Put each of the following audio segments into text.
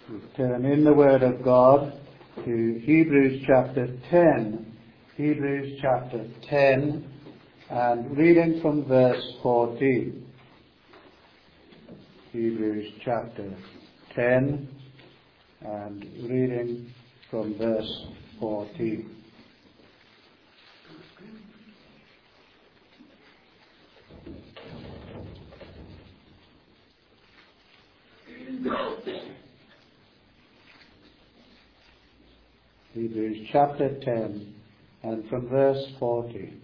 We turn in the Word of God to Hebrews chapter 10. Hebrews chapter 10 and reading from verse 14. Hebrews chapter 10 and reading from verse 14. Hebrews chapter 10 and from verse 14.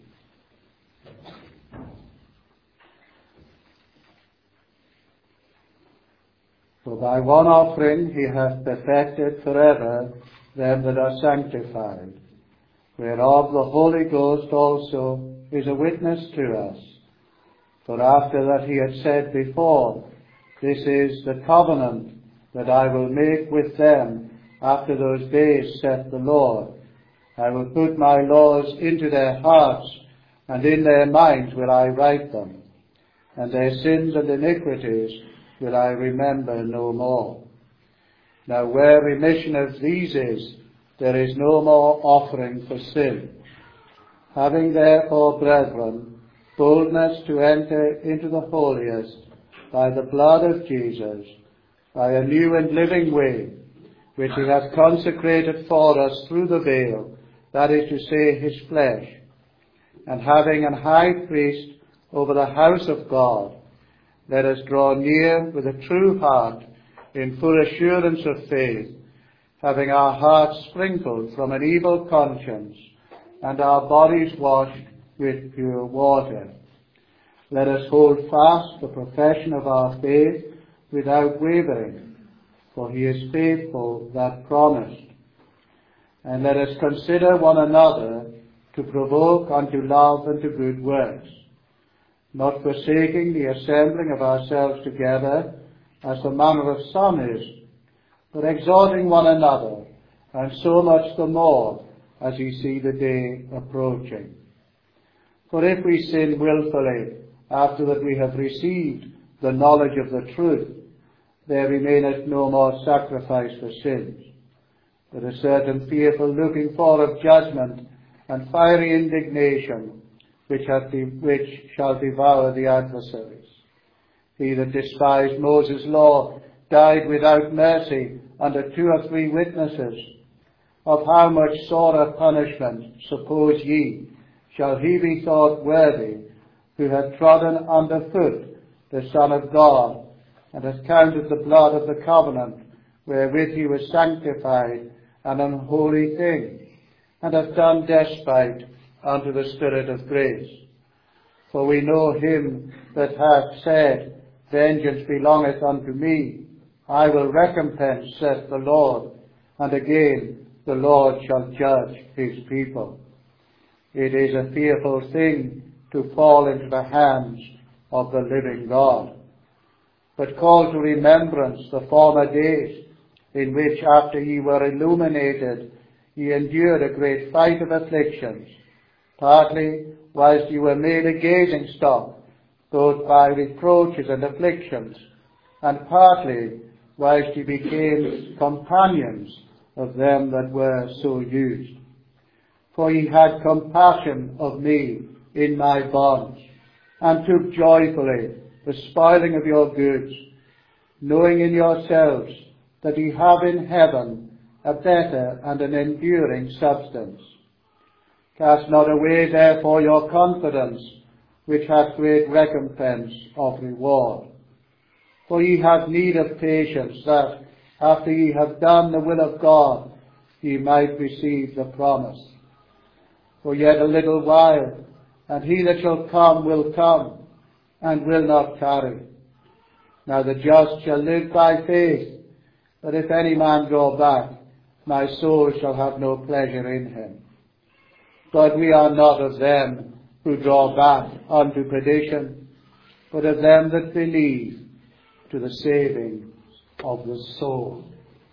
For by one offering he hath perfected forever them that are sanctified, whereof the Holy Ghost also is a witness to us. For after that he had said before, This is the covenant that I will make with them after those days, saith the Lord. I will put my laws into their hearts, and in their minds will I write them, and their sins and iniquities will I remember no more. Now where remission of these is, there is no more offering for sin. Having therefore, brethren, boldness to enter into the holiest by the blood of Jesus, by a new and living way, which he hath consecrated for us through the veil, that is to say, his flesh, and having an high priest over the house of God, let us draw near with a true heart, in full assurance of faith, having our hearts sprinkled from an evil conscience, and our bodies washed with pure water. Let us hold fast the profession of our faith without wavering, for he is faithful that promised. And let us consider one another to provoke unto love and to good works, not forsaking the assembling of ourselves together, as the manner of some is, but exhorting one another, and so much the more as ye see the day approaching. For if we sin wilfully, after that we have received the knowledge of the truth, there remaineth no more sacrifice for sins, but a certain fearful looking for of judgment and fiery indignation, which shall devour the adversaries. He that despised Moses' law died without mercy under 2 or 3 witnesses. Of how much sorer punishment, suppose ye, shall he be thought worthy, who hath trodden under foot the Son of God, and hath counted the blood of the covenant, wherewith he was sanctified, an unholy thing, and hath done despite unto the Spirit of grace. For we know him that hath said, Vengeance belongeth unto me, I will recompense, saith the Lord, and again the Lord shall judge his people. It is a fearful thing to fall into the hands of the living God. But call to remembrance the former days, in which after ye were illuminated, ye endured a great fight of afflictions, partly whilst ye were made a gazing stock, both by reproaches and afflictions, and partly whilst ye became companions of them that were so used. For ye had compassion of me in my bonds, and took joyfully the spoiling of your goods, knowing in yourselves that ye have in heaven a better and an enduring substance. Cast not away therefore your confidence, which hath great recompense of reward. For ye have need of patience, that, after ye have done the will of God, ye might receive the promise. For yet a little while, and he that shall come will come, and will not tarry. Now the just shall live by faith, but if any man draw back, my soul shall have no pleasure in him. But we are not of them who draw back unto perdition, but of them that believe to the saving of the soul.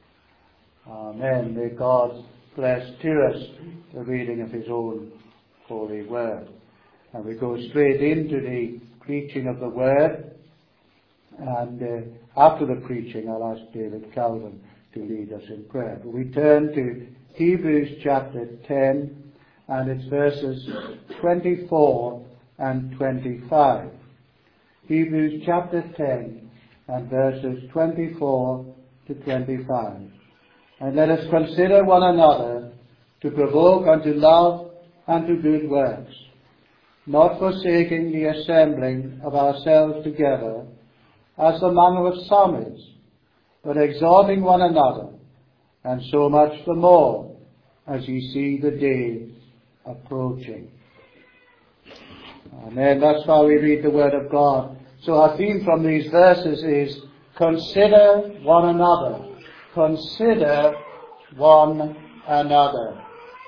Amen. May God bless to us the reading of his own holy word. And we go straight into the preaching of the word, and after the preaching I'll ask David Calvin to lead us in prayer. We turn to Hebrews chapter 10, and it's verses 24 and 25. Hebrews chapter 10 and verses 24 to 25. And let us consider one another to provoke unto love and to good works, not forsaking the assembling of ourselves together, as the manner of some is, but exhorting one another, and so much the more as ye see the day approaching. Amen. That's why we read the Word of God. So our theme from these verses is consider one another. Consider one another.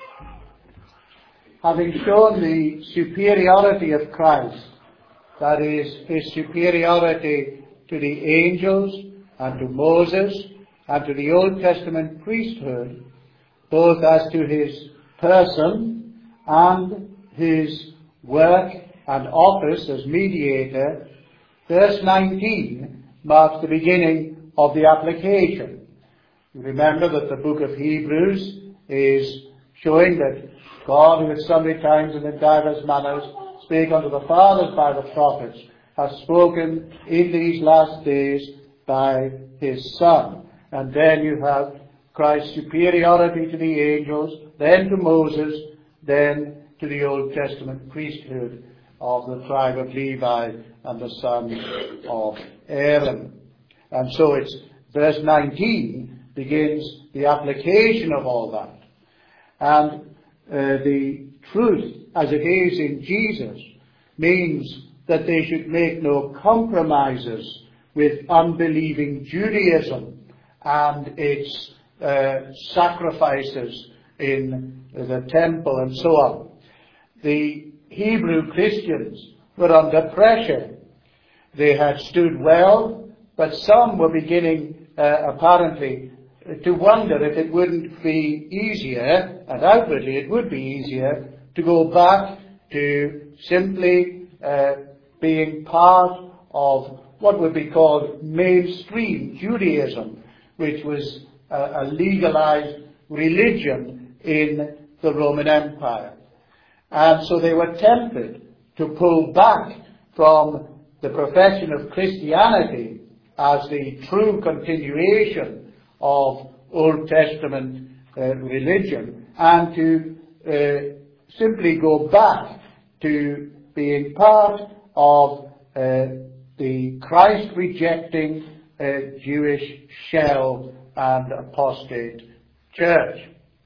Having shown the superiority of Christ, that is, his superiority to the angels and to Moses and to the Old Testament priesthood, both as to his person and his work and office as mediator, verse 19 marks the beginning of the application. You remember that the book of Hebrews is showing that God, who at sundry times and in divers manners spake unto the fathers by the prophets, has spoken in these last days by his Son. And then you have Christ's superiority to the angels, then to Moses, then to the Old Testament priesthood of the tribe of Levi and the sons of Aaron. And so it's verse 19 begins the application of all that. And the truth as it is in Jesus means that they should make no compromises with unbelieving Judaism and its sacrifices in the temple and so on. The Hebrew Christians were under pressure. They had stood well, but some were beginning apparently to wonder if it wouldn't be easier, and outwardly it would be easier, to go back to simply being part of what would be called mainstream Judaism, which was a legalized religion in the Roman Empire. And so they were tempted to pull back from the profession of Christianity as the true continuation of Old Testament religion, and to simply go back to being part of the Christ-rejecting Jewish shell and apostate church.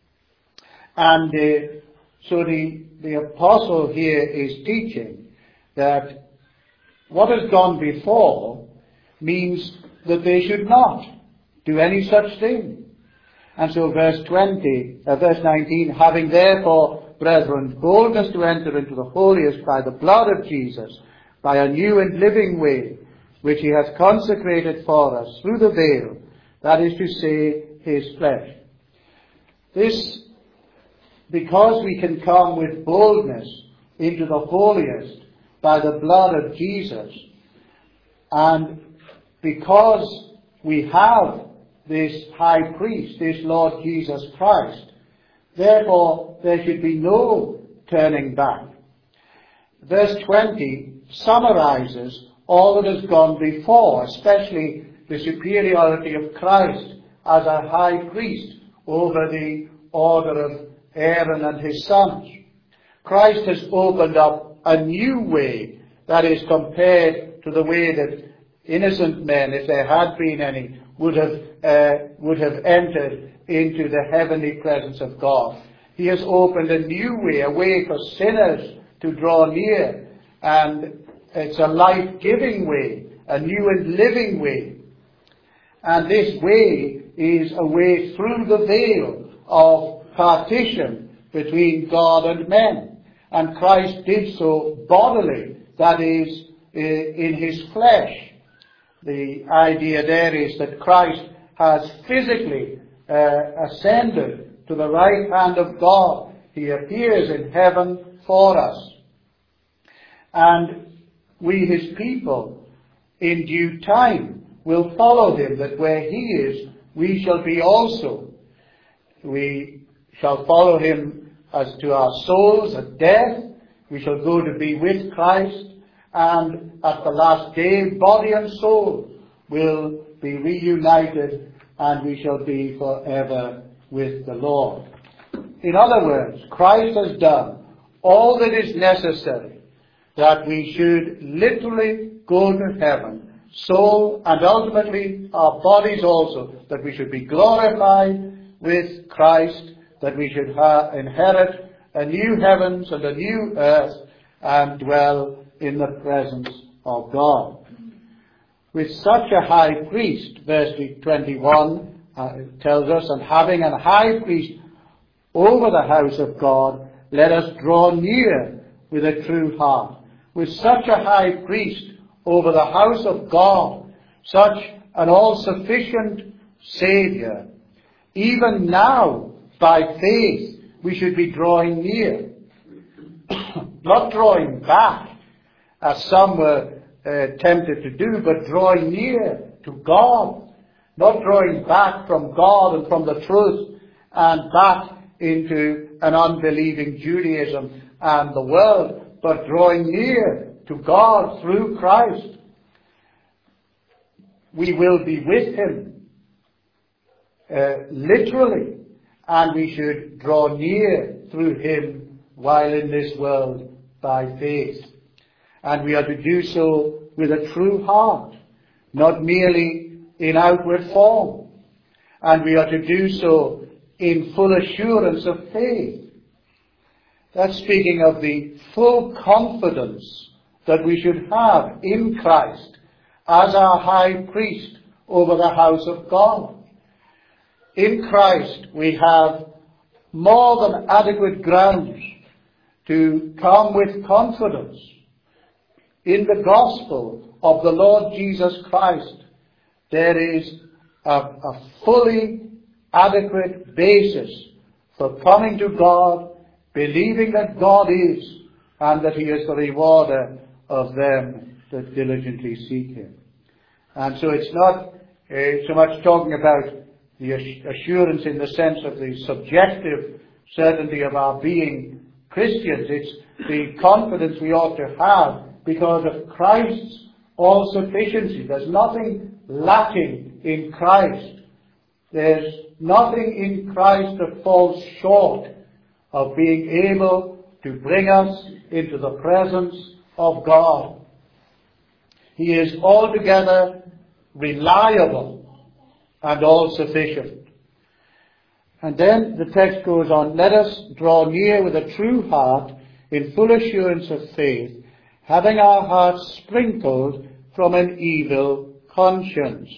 And so the apostle here is teaching that what has gone before means that they should not do any such thing. And so verse 19, having therefore, brethren, boldness to enter into the holiest by the blood of Jesus, by a new and living way, which he has consecrated for us through the veil, that is to say, his flesh. This, because we can come with boldness into the holiest by the blood of Jesus, and because we have this high priest, this Lord Jesus Christ, therefore there should be no turning back. Verse 20 summarizes all that has gone before, especially the superiority of Christ as a high priest over the order of Aaron and his sons. Christ has opened up a new way, that is, compared to the way that innocent men, if there had been any, would have entered into the heavenly presence of God. He has opened a new way, a way for sinners to draw near, and it's a life-giving way, a new and living way. And this way is a way through the veil of partition between God and men. And Christ did so bodily, that is, in his flesh. The idea there is that Christ has physically ascended to the right hand of God. He appears in heaven for us. And we, his people, in due time will follow him, that where he is, we shall be also. We shall follow him as to our souls at death. We shall go to be with Christ, and at the last day, body and soul will be reunited, and we shall be forever with the Lord. In other words, Christ has done all that is necessary that we should literally go to heaven, soul and ultimately our bodies also, that we should be glorified with Christ, that we should inherit a new heavens and a new earth and dwell in the presence of God. With such a high priest, verse 21 tells us, and having a high priest over the house of God, let us draw near with a true heart. With such a high priest over the house of God, such an all-sufficient Saviour, even now, by faith, we should be drawing near. Not drawing back, as some were tempted to do, but drawing near to God. Not drawing back from God and from the truth and back into an unbelieving Judaism and the world, but drawing near to God through Christ. We will be with him, literally, and we should draw near through him while in this world by faith. And we are to do so with a true heart, not merely in outward form. And we are to do so in full assurance of faith. That's speaking of the full confidence that we should have in Christ as our high priest over the house of God. In Christ we have more than adequate grounds to come with confidence. In the gospel of the Lord Jesus Christ, there is a fully adequate basis for coming to God, believing that God is, and that he is the rewarder of them that diligently seek him. And so it's not so much talking about the assurance in the sense of the subjective certainty of our being Christians. It's the confidence we ought to have because of Christ's all-sufficiency. There's nothing lacking in Christ. There's nothing in Christ that falls short of being able to bring us into the presence of God. He is altogether reliable and all-sufficient. And then the text goes on, let us draw near with a true heart in full assurance of faith, having our hearts sprinkled from an evil conscience.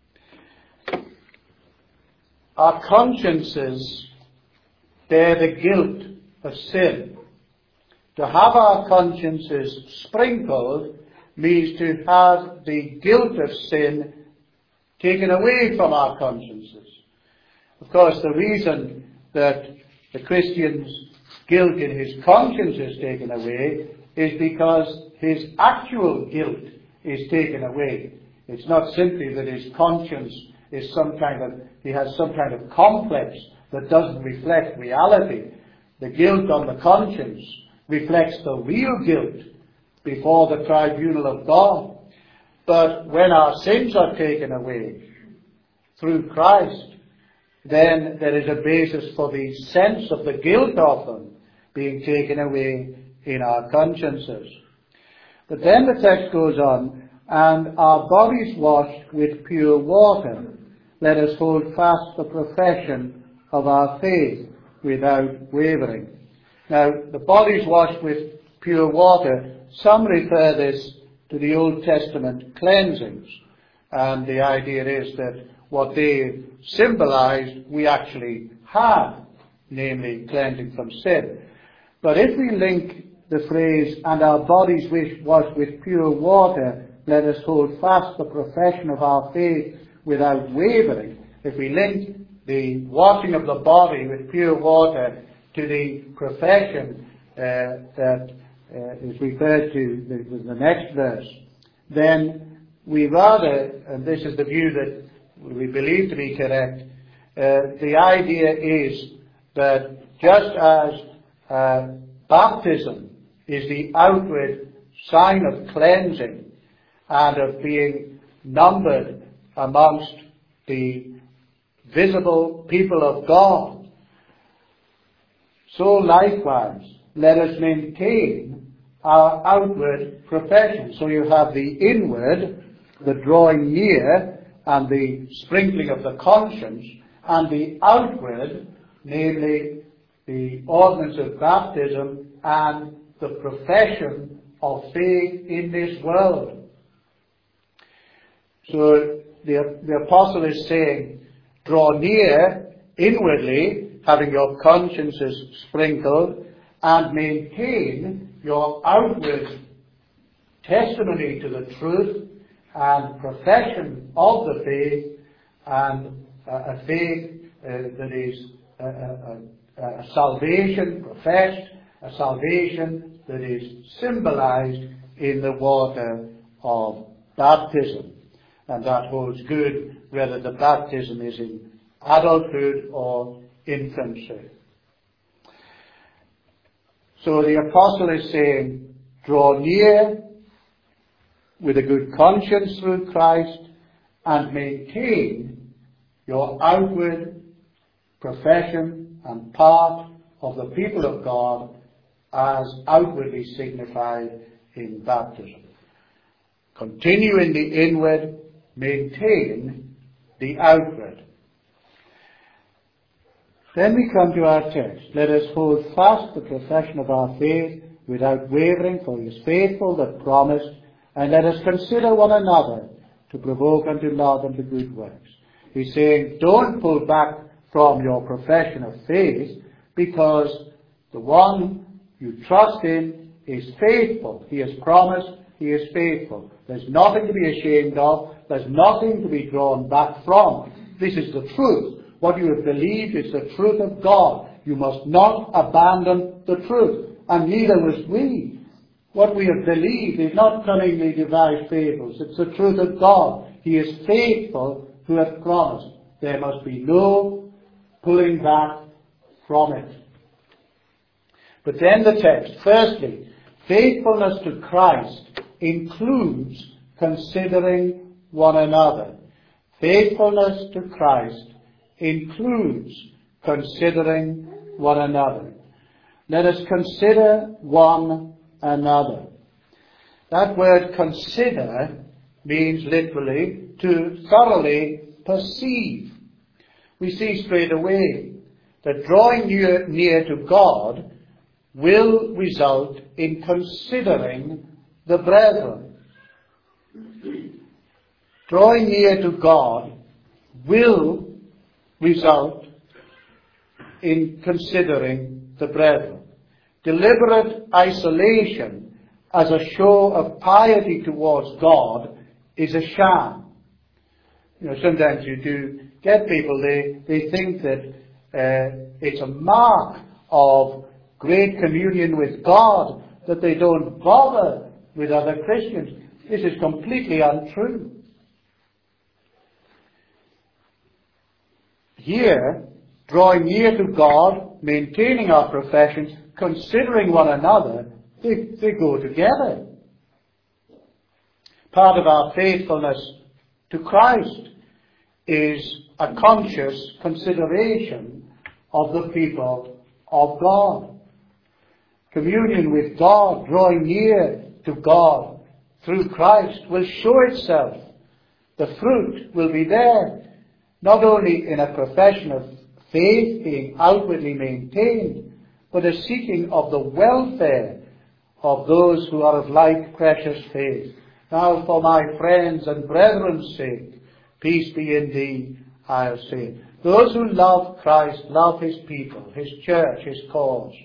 Our consciences bear the guilt of sin. To have our consciences sprinkled means to have the guilt of sin taken away from our consciences. Of course, the reason that the Christian's guilt in his conscience is taken away is because his actual guilt is taken away. It's not simply that his conscience is he has some kind of complex that doesn't reflect reality. The guilt on the conscience reflects the real guilt before the tribunal of God. But when our sins are taken away through Christ, then there is a basis for the sense of the guilt of them being taken away in our consciences. But then the text goes on, and our bodies washed with pure water, let us hold fast the profession of our faith without wavering. Now, the bodies washed with pure water, some refer this to the Old Testament cleansings. And the idea is that what they symbolized, we actually have, namely cleansing from sin. But if we link the phrase, and our bodies washed with pure water, let us hold fast the profession of our faith without wavering. If we link the washing of the body with pure water to the profession that is referred to the next verse, then we rather, and this is the view we believe to be correct. The idea is that just as baptism is the outward sign of cleansing and of being numbered amongst the visible people of God, so likewise let us maintain our outward profession. So you have the inward, the drawing near and the sprinkling of the conscience, and the outward, namely the ordinance of baptism and the profession of faith in this world. So the apostle is saying, draw near inwardly, having your consciences sprinkled, and maintain your outward testimony to the truth and profession of the faith, and a faith that is a salvation professed, a salvation that is symbolized in the water of baptism. And that holds good whether the baptism is in adulthood or infancy. So the apostle is saying, draw near with a good conscience through Christ and maintain your outward profession and part of the people of God as outwardly signified in baptism. Continue in the inward, maintain the outward. Then we come to our text. Let us hold fast the profession of our faith without wavering, for he is faithful that promised, and let us consider one another to provoke unto love and to good works. He's saying, don't pull back from your profession of faith, because the one you trust in is faithful. He has promised, he is faithful. There's nothing to be ashamed of. There's nothing to be drawn back from. This is the truth. What you have believed is the truth of God. You must not abandon the truth. And neither must we. What we have believed is not cunningly devised fables. It's the truth of God. He is faithful who hath promised. There must be no pulling back from it. But then the text. Firstly, faithfulness to Christ includes considering one another. Faithfulness to Christ includes considering one another. Let us consider one another. That word consider means literally to thoroughly perceive. We see straight away that drawing near to God will result in considering the brethren. Drawing near to God will result in considering the brethren. Deliberate isolation as a show of piety towards God is a sham. You know, sometimes you do get people, they think that it's a mark of great communion with God that they don't bother with other Christians. This is completely untrue. Here, drawing near to God, maintaining our professions, considering one another, they go together. Part of our faithfulness to Christ is a conscious consideration of the people of God. Communion with God, drawing near to God through Christ will show itself. The fruit will be there. Not only in a profession of faith being outwardly maintained, but a seeking of the welfare of those who are of like precious faith. Now for my friends and brethren's sake, peace be in thee, I'll say. Those who love Christ love his people, his church, his cause.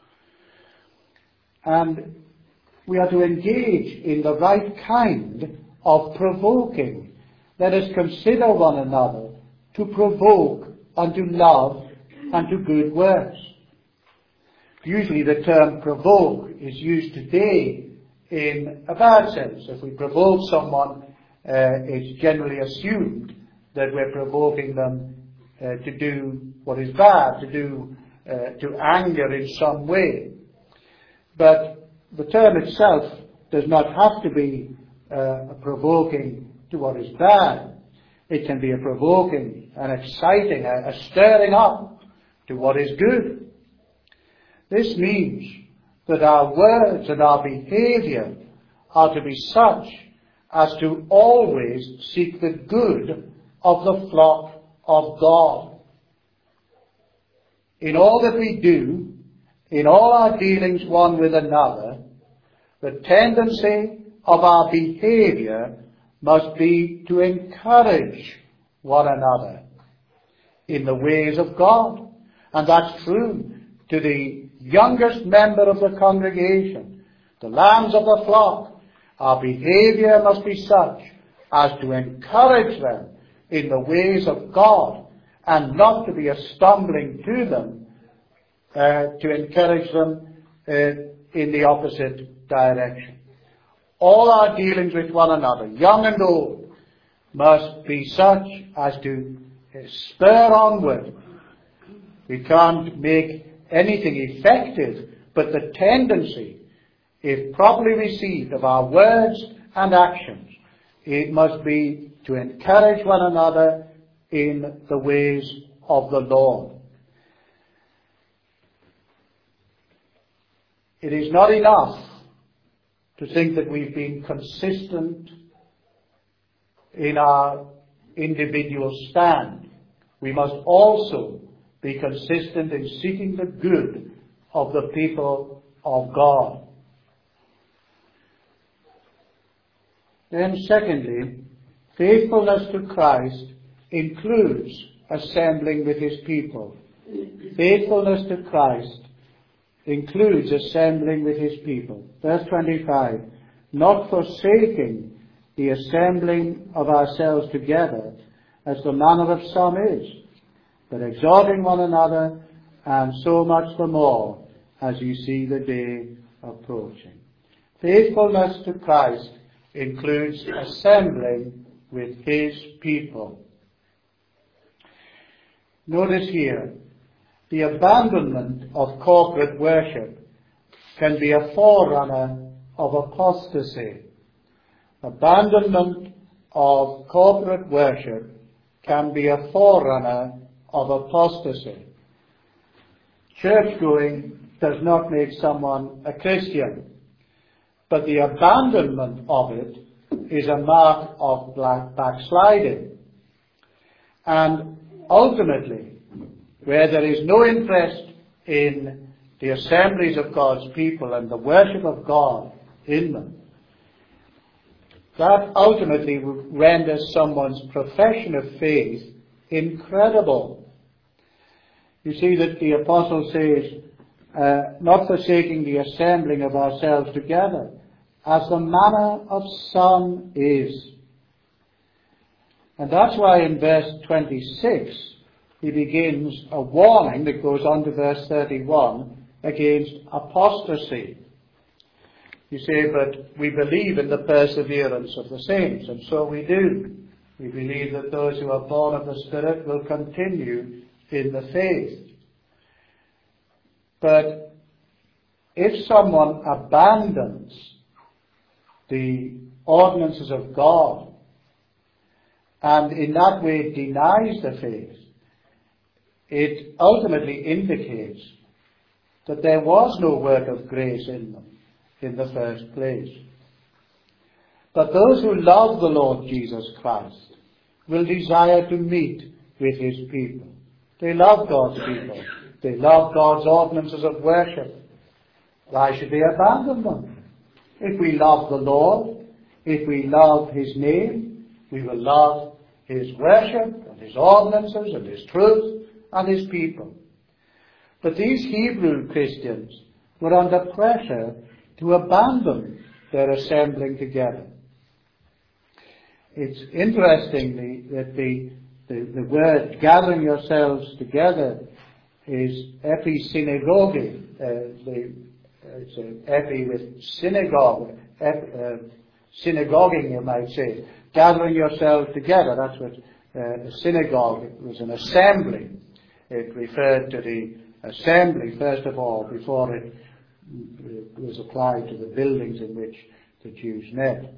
And we are to engage in the right kind of provoking. Let us consider one another to provoke unto love and to good works. Usually the term provoke is used today in a bad sense. If we provoke someone, it's generally assumed that we're provoking them to do what is bad, to anger in some way. But the term itself does not have to be a provoking to what is bad. It can be a provoking, an exciting, a stirring up to what is good. This means that our words and our behavior are to be such as to always seek the good of the flock of God. In all that we do, in all our dealings one with another, the tendency of our behavior must be to encourage one another in the ways of God. And that's true to the youngest member of the congregation, the lambs of the flock. Our behavior must be such as to encourage them in the ways of God, and not to be a stumbling to them, to encourage them in the opposite direction. All our dealings with one another, young and old, must be such as to spur onward. We can't make anything effective, but the tendency, if properly received, of our words and actions, it must be to encourage one another in the ways of the Lord. It is not enough to think that we've been consistent in our individual stand. We must also be consistent in seeking the good of the people of God. Then secondly, faithfulness to Christ includes assembling with his people. Faithfulness to Christ includes assembling with his people. Verse 25, not forsaking the assembling of ourselves together, as the manner of some is, but exhorting one another, and so much the more as you see the day approaching. Faithfulness to Christ includes assembling with his people. Notice here, the abandonment of corporate worship can be a forerunner of apostasy. Abandonment of corporate worship can be a forerunner of apostasy. Church-going does not make someone a Christian, but the abandonment of it is a mark of backsliding. And ultimately, where there is no interest in the assemblies of God's people and the worship of God in them, that ultimately renders someone's profession of faith incredible. You see that the apostle says, not forsaking the assembling of ourselves together, as the manner of some is. And that's why in verse 26, he begins a warning that goes on to verse 31 against apostasy. You say, but we believe in the perseverance of the saints, and so we do. We believe that those who are born of the Spirit will continue in the faith. But if someone abandons the ordinances of God and in that way denies the faith, it ultimately indicates that there was no work of grace in them in the first place. But those who love the Lord Jesus Christ will desire to meet with his people. They love God's people. They love God's ordinances of worship. Why should they abandon them? If we love the Lord, if we love his name, we will love his worship and his ordinances and his truth and his people. But these Hebrew Christians were under pressure to abandon their assembling together. It's interesting that the word gathering yourselves together is episynagoge. It's epi with synagogue, synagoguing, you might say. Gathering yourselves together, that's what a synagogue, it was an assembly. It referred to the assembly, first of all, before it was applied to the buildings in which the Jews met.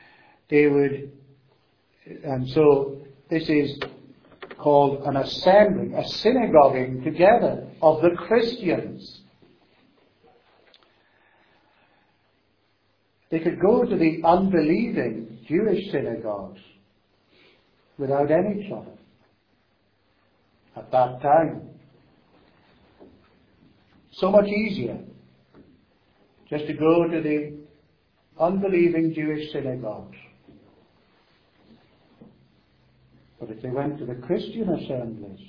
And so this is called an assembly, a synagoguing together of the Christians. They could go to the unbelieving Jewish synagogues without any trouble at that time. So much easier just to go to the unbelieving Jewish synagogues. But if they went to the Christian assemblies,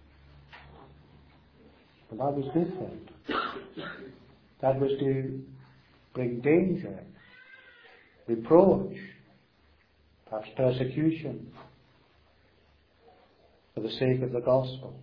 well, that was different. That was to bring danger, reproach, perhaps persecution, for the sake of the gospel.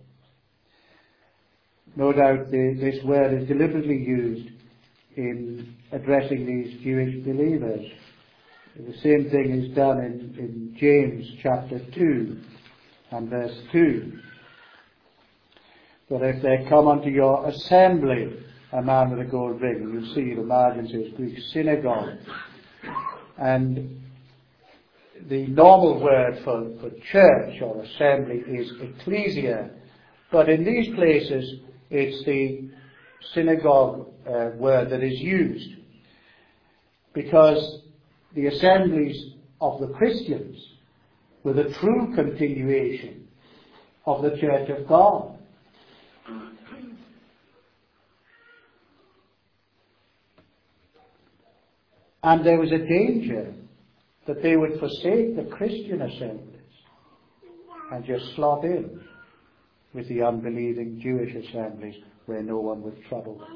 No doubt this word is deliberately used in addressing these Jewish believers. The same thing is done in James chapter 2 and verse 2. But if there come unto your assembly a man with a gold ring, and you see the margin says Greek synagogue. And the normal word for church or assembly is ecclesia. But in these places it's the synagogue word that is used. Because the assemblies of the Christians were the true continuation of the Church of God. And there was a danger that they would forsake the Christian assemblies and just slot in with the unbelieving Jewish assemblies where no one would trouble them.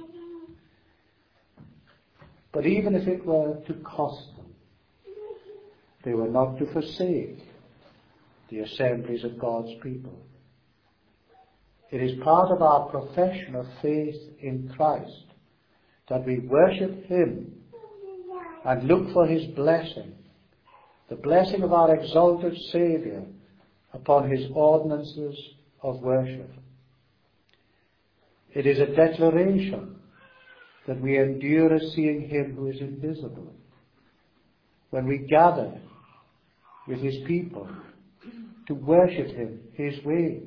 But even if it were to cost them, they were not to forsake the assemblies of God's people. It is part of our profession of faith in Christ that we worship Him and look for His blessing, the blessing of our exalted Saviour upon His ordinances of worship. It is a declaration that we endure as seeing Him who is invisible. When we gather with His people to worship Him His way.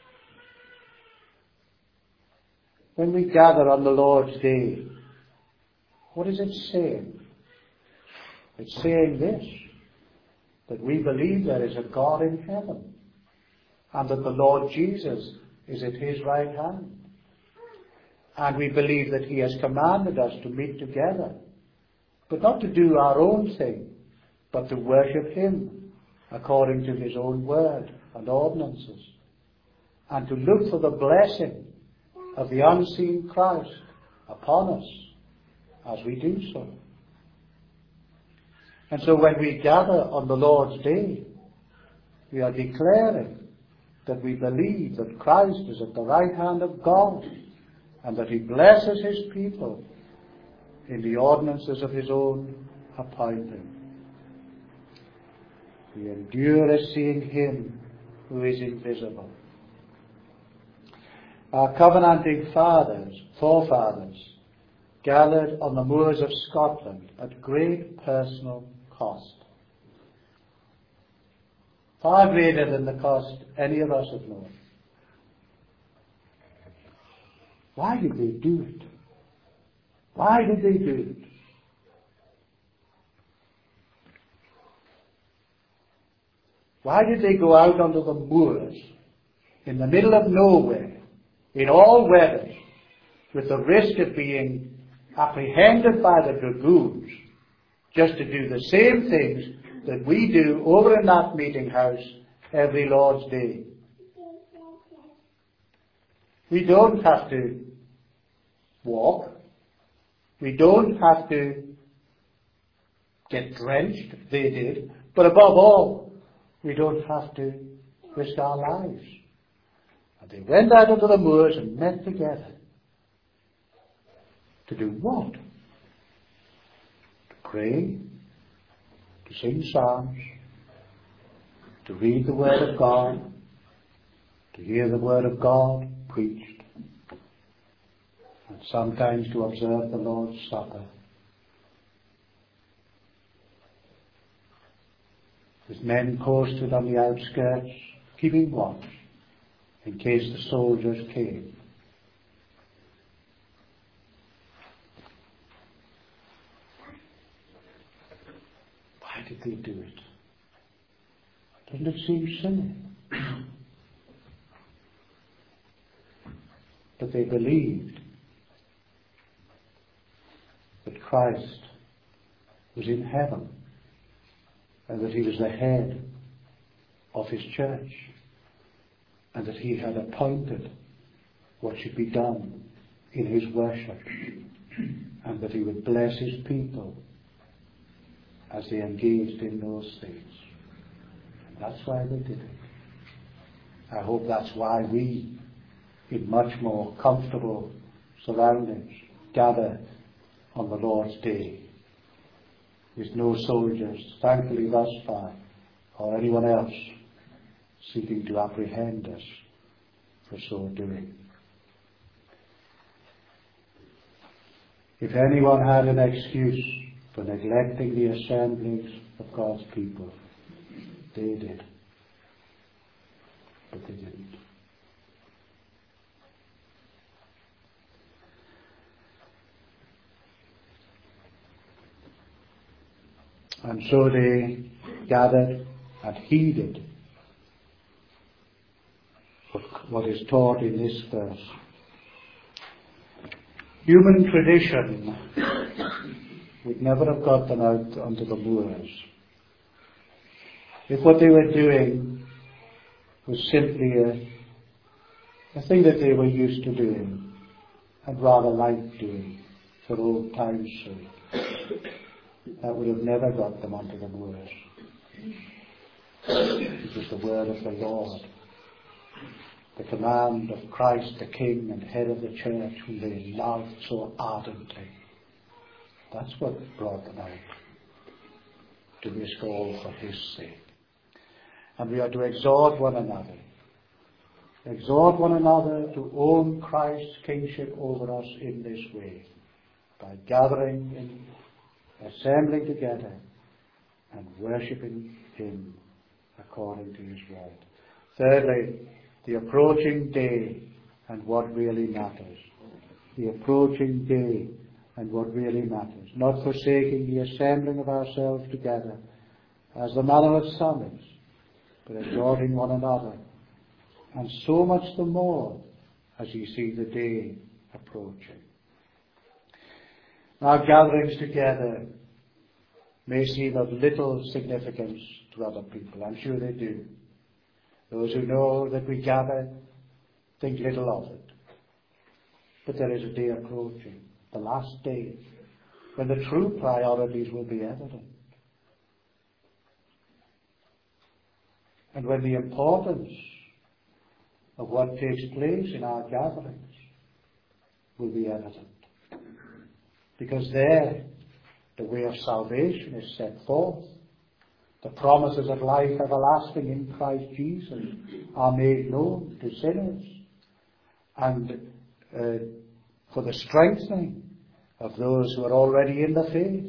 When we gather on the Lord's Day, what is it saying? It's saying this, that we believe there is a God in heaven and that the Lord Jesus is at His right hand. And we believe that He has commanded us to meet together, but not to do our own thing, but to worship Him according to His own word and ordinances, and to look for the blessing of the unseen Christ upon us as we do so. And so when we gather on the Lord's Day, we are declaring that we believe that Christ is at the right hand of God and that He blesses His people in the ordinances of His own appointing. We endure as seeing Him who is invisible. Our covenanting forefathers, gathered on the moors of Scotland at great personal cost. Far greater than the cost any of us have known. Why did they do it? Why did they do it? Why did they go out onto the moors in the middle of nowhere, in all weathers, with the risk of being apprehended by the dragoons, just to do the same things that we do over in that meeting house every Lord's Day? We don't have to walk. We don't have to get drenched. They did. But above all, we don't have to risk our lives. And they went out into the moors and met together. To do what? To pray, to sing psalms, to read the Word of God, to hear the Word of God preached, and sometimes to observe the Lord's Supper. With men posted on the outskirts, keeping watch in case the soldiers came. Why did they do it? Doesn't it seem silly? But they believed that Christ was in heaven and that he was the head of his church and that he had appointed what should be done in his worship and that he would bless his people as they engaged in those things. And that's why they did it. I hope that's why we, in much more comfortable surroundings, gather on the Lord's Day with no soldiers, thankfully thus far, or anyone else seeking to apprehend us for so doing. If anyone had an excuse for neglecting the assemblies of God's people, they did. But they didn't. And so they gathered and heeded what is taught in this verse. Human tradition would never have got them out onto the moors if what they were doing was simply a thing that they were used to doing and rather liked doing for old time's sake. That would have never got them onto the moors. It was the word of the Lord, the command of Christ, the King and head of the church, whom they loved so ardently. That's what brought them out, to risk all for his sake. And we are to exhort one another to own Christ's kingship over us in this way, by gathering in, assembling together, and worshipping him according to his word. Thirdly, the approaching day and what really matters. The approaching day and what really matters. Not forsaking the assembling of ourselves together, as the manner of some is, but exhorting one another. And so much the more as you see the day approaching. Our gatherings together may seem of little significance to other people. I'm sure they do. Those who know that we gather think little of it. But there is a day approaching, the last day, when the true priorities will be evident. And when the importance of what takes place in our gatherings will be evident. Because there, the way of salvation is set forth. The promises of life everlasting in Christ Jesus are made known to sinners. And for the strengthening of those who are already in the faith.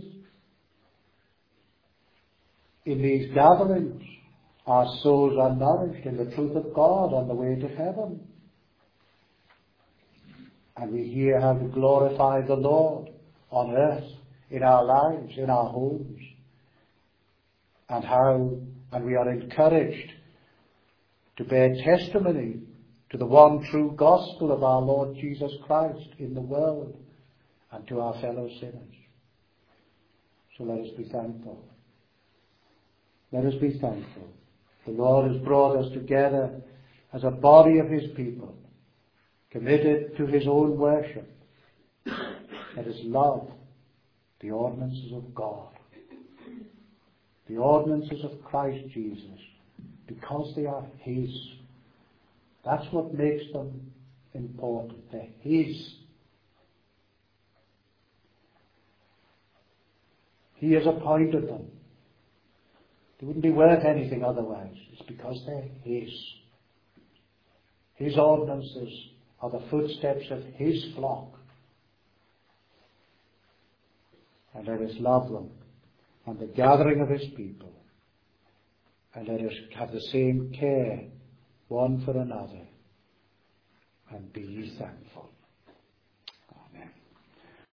In these gatherings, our souls are nourished in the truth of God on the way to heaven. And we hear how to glorify the Lord on earth, in our lives, in our homes. And we are encouraged to bear testimony to the one true gospel of our Lord Jesus Christ in the world and to our fellow sinners. So let us be thankful. Let us be thankful. The Lord has brought us together as a body of his people, committed to his own worship. Let us love the ordinances of God, the ordinances of Christ Jesus, because they are his. That's what makes them important. They're his. He has appointed them. They wouldn't be worth anything otherwise. It's because they're His. His ordinances are the footsteps of His flock. And let us love them and the gathering of His people. And let us have the same care one for another. And be ye thankful. Amen.